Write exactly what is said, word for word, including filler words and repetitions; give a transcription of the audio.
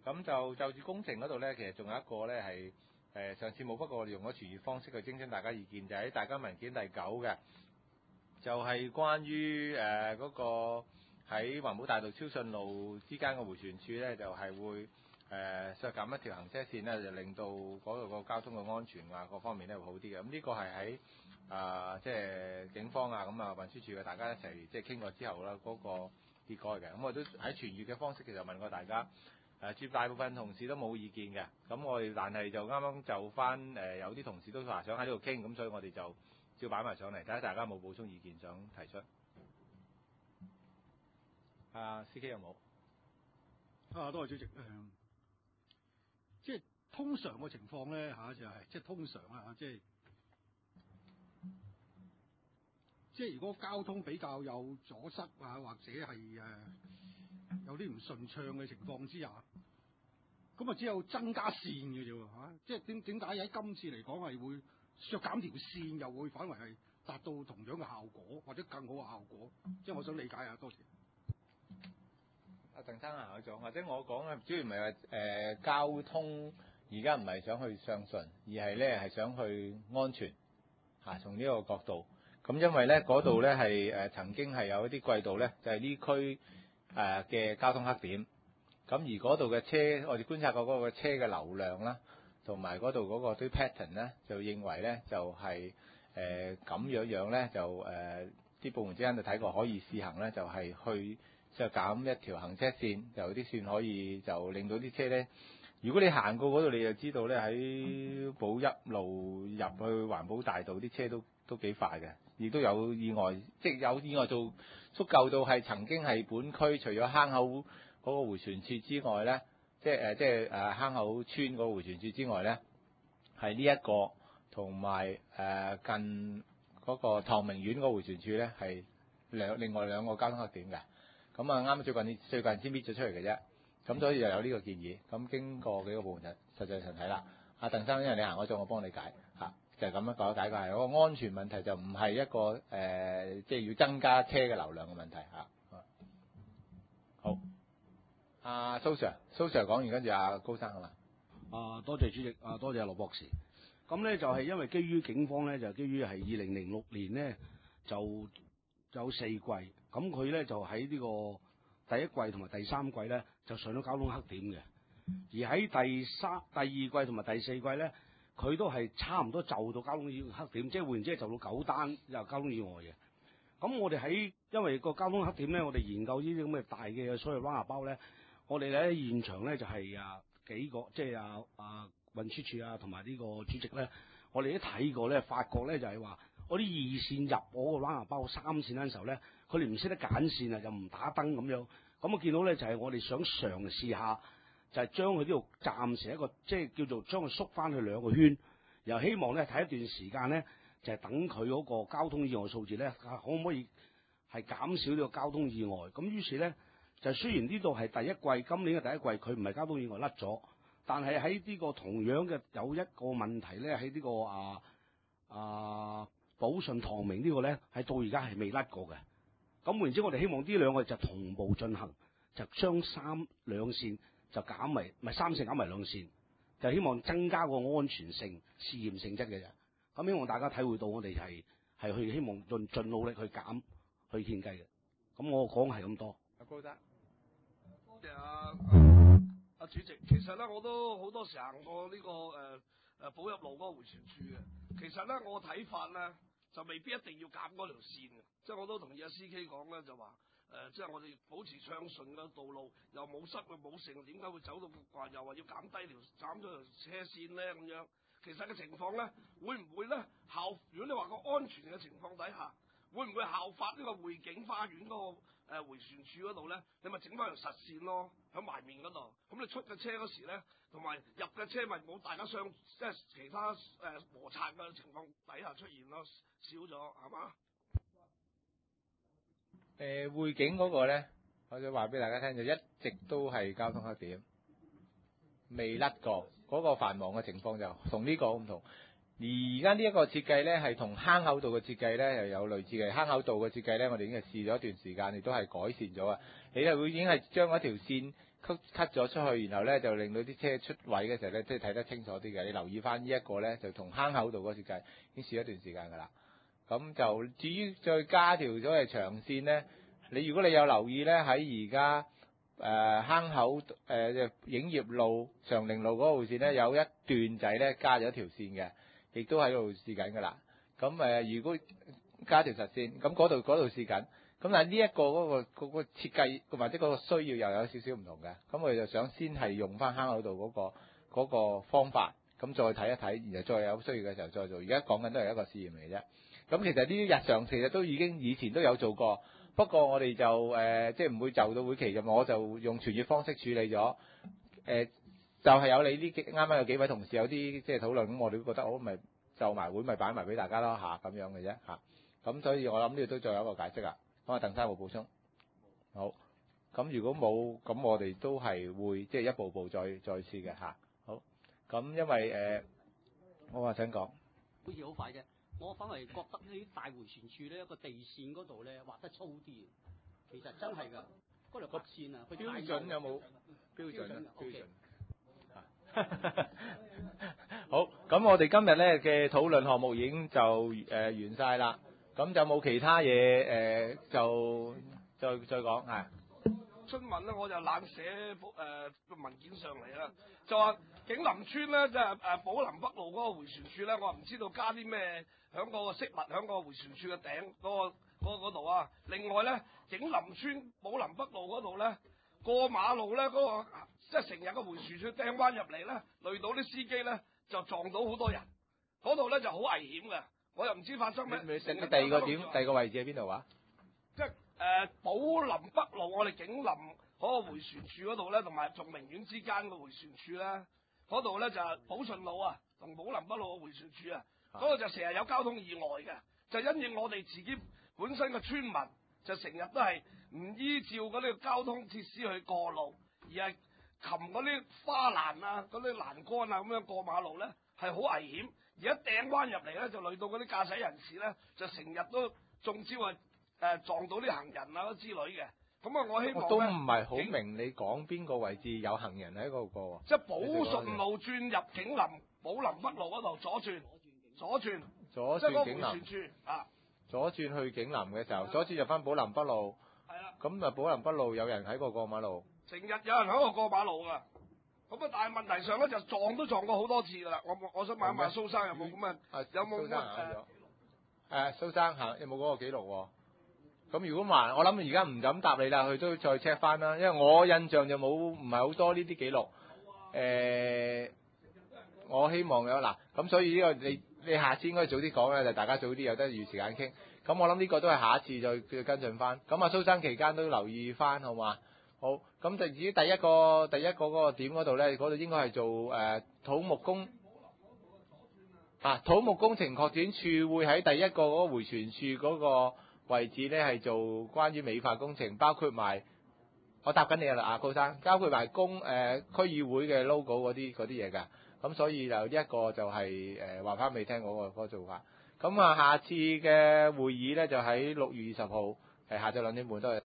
咁就就住工程嗰度咧，其實仲有一個咧係誒上次冇，不過我哋用咗傳閱方式去徵詢大家意見，就喺、是、大家文件第九嘅，就係、是、關於誒嗰、呃那個喺環保大道超順路之間嘅迴旋處咧，就係、是、會誒、呃、削減一條行車線咧，就令到嗰度個交通嘅安全啊各方面咧會好啲嘅。咁呢個係喺啊即係警方啊咁啊運輸署嘅大家一齊即係傾過之後啦，嗰、那個結果嚟嘅。咁我都喺傳閱嘅方式其實問過大家。誒，絕大部分同事都冇意見嘅，咁我哋但係就啱啱就翻誒、呃、有啲同事都話想喺呢度傾，咁所以我哋就照擺埋上嚟，睇下大家有冇補充意見想提出。啊 ，C K 有冇？ 啊，多謝主席。誒、呃，即係通常嘅情況咧嚇，就係、是、即係通常啊，即係即係如果交通比較有阻塞啊，或者係誒。呃有啲唔順暢嘅情況之下，咁啊只有增加線嘅啫喎嚇，即係點點解喺今次嚟講係會削減條線，又會反為係達到同樣嘅效果，或者更好嘅效果？即係我想理解下，多謝。 阿鄧生行去講，或者我講咧，主要唔係話誒交通而家唔係想去上順，而係咧係想去安全嚇、啊，從呢個角度。咁因為咧嗰度咧係誒曾經係有一啲季度咧，就係、是、呢區。誒嘅、呃、交通黑點，咁而嗰度嘅車，我哋觀察過嗰個車嘅流量啦，同埋嗰度嗰個啲 pattern 咧，就認為咧就係誒咁樣樣咧，就誒啲、呃、部門之間就睇過可以試行咧，就係、是、去削減一條行車線，就有啲線可以就令到啲車咧，如果你行過嗰度，你就知道咧喺寶邑路入去環保大道啲車都都幾快嘅，亦都有意外，即係有意外做足夠到係曾經係本區除咗坑口嗰個迴旋處之外咧，即係誒、呃、即係誒坑口村嗰個迴旋處之外咧，係呢一個同埋誒近嗰個唐明苑嗰個迴旋處咧係兩另外兩個交通黑點嘅。咁啊啱啱最近最近先搣咗出嚟嘅啫，咁所以就有呢個建議。咁經過幾個部門就實際上睇啦。阿鄧生，因為你行嗰度，我幫你解嚇。就係咁樣講解嘅，係個安全問題，就唔係一個誒、呃，即係要增加車嘅流量嘅問題嚇。好，阿蘇 Sir，蘇 Sir 講完，跟住阿高生係嘛？ 啊，多謝主席，啊多謝羅博士。咁咧就係因為基於警方咧就基於係二零零六年咧就有四季，咁佢咧就喺呢個第一季同埋第三季咧就上咗交通黑點嘅，而喺第三第二季同埋第四季咧。佢都係差唔多就到交通意外黑點，即係換言之係就到九單有交通意外嘅。咁我哋喺因為個交通黑點咧，我哋研究呢啲咁嘅大嘅所謂彎巴咧，我哋咧喺現場咧就係、是、啊幾個即係啊啊運輸署啊同埋呢個主席咧，我哋都睇過咧，發覺咧就係話我啲二線入我個彎巴三線嗰陣時候咧，佢哋唔識得揀線啊，又唔打燈咁樣。咁我見到咧就係、是、我哋想嘗試下。就係將佢呢度暫時一個即係叫做將佢縮翻去兩個圈，又希望咧睇一段時間咧，就係、是、等佢嗰個交通意外數字咧，可唔可以係減少呢個交通意外？咁於是咧，就雖然呢度係第一季，今年嘅第一季佢唔係交通意外甩咗，但係喺呢個同樣嘅有一個問題咧，喺呢、這個啊啊寶順唐明呢個咧，係到而家係未甩過嘅。咁換言之，我哋希望呢兩個就同步進行，就將三兩線。就減為唔係三線減為兩線，就希望增加個安全性、試驗性質嘅啫。咁希望大家體會到我哋係係去希望盡盡努力去減去獻計嘅。咁我講係咁多。 阿高生， 多謝阿阿主席。其實咧，我都好多時行過呢、這個誒誒、呃、寶邑路嗰個迴旋處嘅。其實咧，我睇法咧就未必一定要減嗰條線嘅。即係我都同意阿 C K 講咧，就話。誒、呃，即係我哋保持暢順嘅道路，又冇塞又冇剩，點解會走到話又話要減低條斬咗條車線咧？咁樣其實嘅情況咧，會唔會咧效？如果你話個安全嘅情況底下，會唔會效法呢個匯景花園嗰、那個誒迴、呃、旋處嗰度咧？你咪整翻條實線咯，喺埋面嗰度。咁你出嘅車嗰時咧，同埋入嘅車咪冇大家相即係其他誒、呃、摩擦嘅情況底下出現咯，少咗係嘛？ 誒匯景嗰個咧，我想話俾大家聽，就一直都係交通黑點，未甩過。嗰、那個繁忙嘅情況就同呢個好唔同。而而家呢一個設計咧，係同坑口道嘅設計咧又有類似嘅。坑口道嘅設計咧，我哋已經係試咗一段時間，亦都係改善咗啊。你係會已經係將一條線 cut cut 咗出去，然後咧就令到啲車出位嘅時候咧，即係睇得清楚啲嘅。你留意翻呢一個咧，就同坑口道嗰設計已經試一段時間㗎啦。咁就至於再加條咗嘅長線咧，你如果你有留意咧，喺而家誒坑口誒即係影業路、長寧路嗰號線咧，有一段仔咧加咗一條線嘅，亦都喺度試緊㗎啦。咁誒、呃，如果加條實線，咁嗰度嗰度試緊。咁但係呢一個嗰、嗰個嗰、嗰個設計或者嗰個需要又有少少唔同嘅。咁我哋就想先係用翻坑口道嗰、嗰個嗰、嗰個方法，咁再睇一睇，然後再有需要嘅時候再做。而家講緊都係一個試驗嚟啫。咁其實呢啲日常其實都已經以前都有做過，不過我哋就誒、呃、即係唔會就到會期咁，我就用傳閱方式處理咗。誒、呃、就係、是、有你呢幾啱啱有幾位同事有啲即係討論，咁我哋都覺得好咪就埋會咪擺埋俾大家咯嚇咁樣嘅啫嚇。咁所以我諗呢度都仲有一個解釋啊。咁啊，鄧生有冇補充？好。咁如果冇，咁我哋都係會即係一步步再再試嘅嚇。好。咁因為誒、呃，我話想講， 好似好快啫。我反為覺得呢啲大迴旋處咧，一個地線嗰度咧畫得粗啲，其實真係㗎。嗰條骨線啊，佢標準有冇標準啊？標準。好，咁我哋今日咧嘅討論項目已經就誒、呃、完晒啦。咁就冇其他嘢誒、呃，就再再講係。 春文咧，我就冷寫誒、呃、文件上嚟啦，就話景林村咧，即係誒寶林北路嗰個迴旋處咧，我唔知道加啲咩響個飾物響個迴旋處嘅頂嗰個嗰度啊。另外咧，景林村寶林北路嗰度咧，過馬路咧嗰、嗰個即係成日個迴旋處掟彎入嚟咧，累到啲司機咧就撞到好多人，嗰度咧就好危險嘅。我又唔知發生咩。 你你第二個點，第二個位置喺邊度啊？ 即係誒寶林北路，我哋景林嗰個迴旋處嗰度咧，同埋仲明苑之間嘅迴旋處咧，嗰度咧就係寶順路啊，同寶林北路嘅迴旋處啊，嗰度就成日有交通意外嘅，就因應我哋自己本身嘅村民，就成日都係唔依照嗰啲交通設施去過路，而係擒嗰啲花欄啊、嗰啲欄杆啊咁樣過馬路咧，係好危險。而家掟彎入嚟咧，就累到嗰啲駕駛人士咧，就成日都中招啊！誒、呃、撞到啲行人啊之類嘅。咁啊，我希望我都唔係好明你講邊個位置有行人喺嗰個喎。 即係寶順路轉入景林寶林北路嗰度左轉，左轉， 左即係嗰個轉景林迴旋處啊。 左轉去景林嘅時候，左轉入翻寶林北路。 係啦。 咁啊，寶林北路有人喺個過馬路。 成日有人喺個過馬路㗎。咁啊，但係問題上咧就撞都撞過好多次㗎啦。我我想問一問蘇生有冇咁啊？有冇乜誒？ 誒，蘇生行有冇嗰個記錄喎？咁如果話，我諗而家唔敢答你啦，佢都再 check 翻啦。因為我印象就冇唔係好多呢啲記錄。誒、呃，我希望有嗱，咁所以呢個你你下次應該早啲講咧，就大家早啲有得預時間傾。咁我諗呢個都係下一次再再跟進翻。咁啊，蘇生期間都留意翻，好嘛？好，咁就至於第一個第一個嗰個點嗰度咧，嗰度應該係做誒、呃、土木工啊，土木工程擴展處會喺第一個嗰個迴旋處嗰個位置咧，係做關於美化工程，包括埋我答緊你啦，啊高生，包括埋工誒、呃、區議會嘅 logo 嗰啲嗰啲嘢㗎，咁所以就呢一個就係誒話翻俾你聽嗰個嗰個做法。咁啊，下次嘅會議咧就喺六月二十號誒下晝兩點半都係。